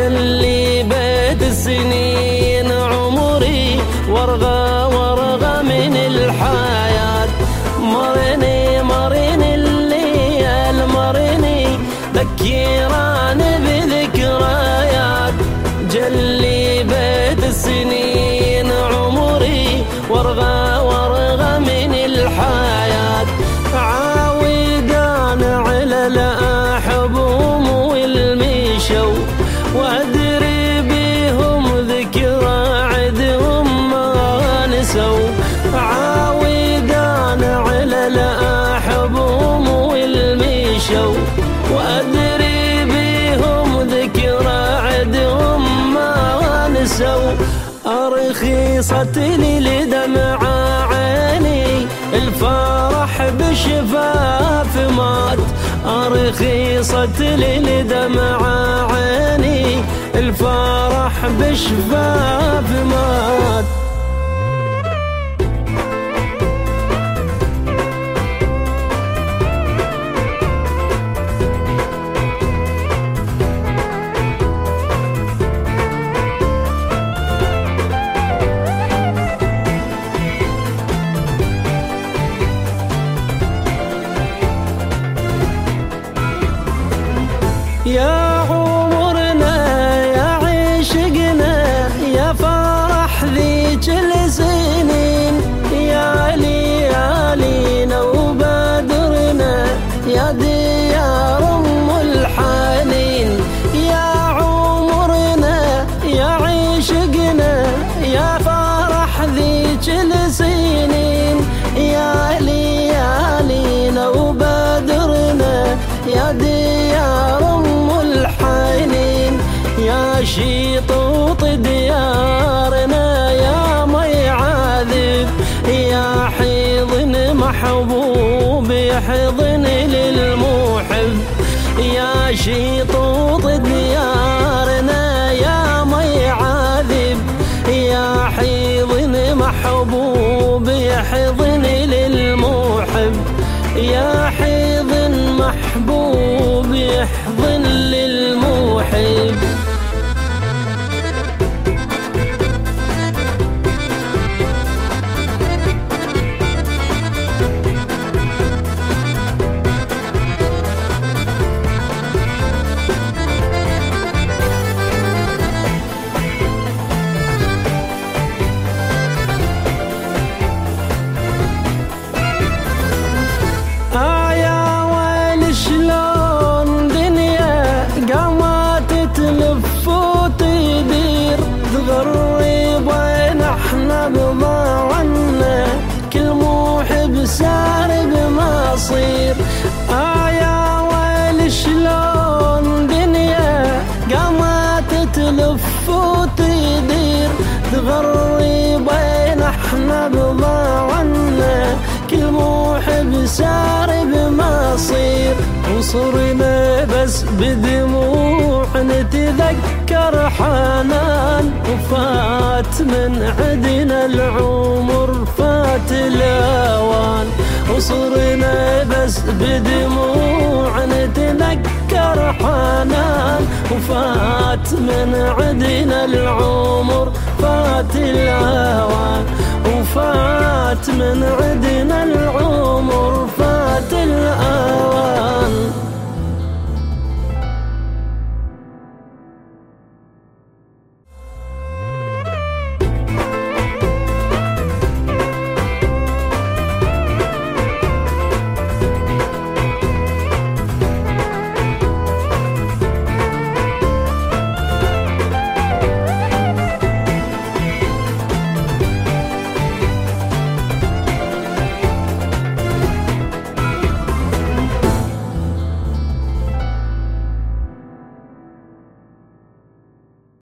جلي بيت السنين عمري ورغى من الحياة. مرني الليل مرني ذكران بذكريات. جلي بيت السنين عمري ورغى من الحياة. عاودان على الأحبوم والمشو وأدري بيهم ذكرى عدهم ما نسوا. عاودان على الأحبوم والمشو وأدري بيهم ذكرى عدهم ما نسوا. أرخيصت لي لدمع عيني الفرح بشفاف مات. أرخيصت لي لدمع عيني الفرح بشفاف مات. يا عمرنا يا عشقنا يا فرح ذيك السنين. يا ليالينا وبدرنا يا ديار ام الحنين. يا عمرنا يا عشقنا يا فرح ذيك السنين. يا ليالينا وبدرنا يا ديار الحنين. يا شيطوط ديارنا يا مي عاذب يا حيضن محبوب يحضن للمحب. يا شيطوط ديارنا يا مي عاذب يا حيضن محبوب يحضن للمحب. يا حيضن محبوب يحضن للمحب. تلف وتدير تغرب وين احنا بضاعنا كل محب سار بمصير. يا ويل شلون دنيا قامت تلف وتدير تغرب وين احنا بضاعنا كل محب سار بمصير. وصرنا بس بدموع نتذكر حنان وفات من عدنا العمر فات الاوان. وصرنا بس بدموع نتذكر حنان وفات من عدنا العمر فات الاوان. وفات من عدنا العمر فات